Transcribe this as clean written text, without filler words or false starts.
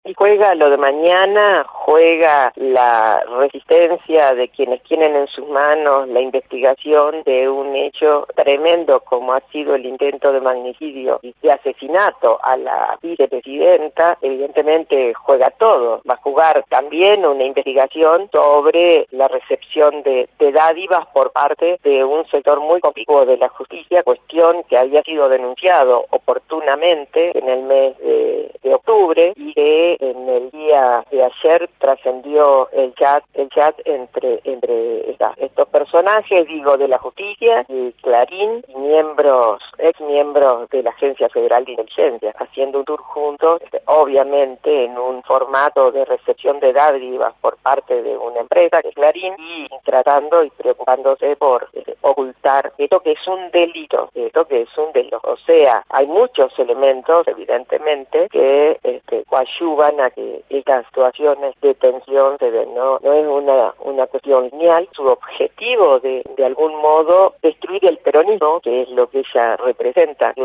Y juega lo de mañana, juega la resistencia de quienes tienen en sus manos la investigación de un hecho tremendo como ha sido el intento de magnicidio y de asesinato a la vicepresidenta. Evidentemente juega todo, va a jugar también una investigación sobre la recepción de dádivas por parte de un sector muy conspicuo de la justicia, cuestión que había sido denunciado oportunamente en el mes de octubre y que en el día de ayer trascendió el chat entre estos personajes, digo, de la justicia, y Clarín, y ex miembros de la Agencia Federal de Inteligencia, haciendo un tour juntos, obviamente en un formato de recepción de dádivas por parte de una empresa, que es Clarín, y tratando y preocupándose por ocultar esto que es un delito, o sea, hay muchos elementos, evidentemente, que coadyuvan a que estas situaciones de tensión se den. No es una cuestión lineal. Su objetivo de algún modo destruir el peronismo, que es lo que ella representa.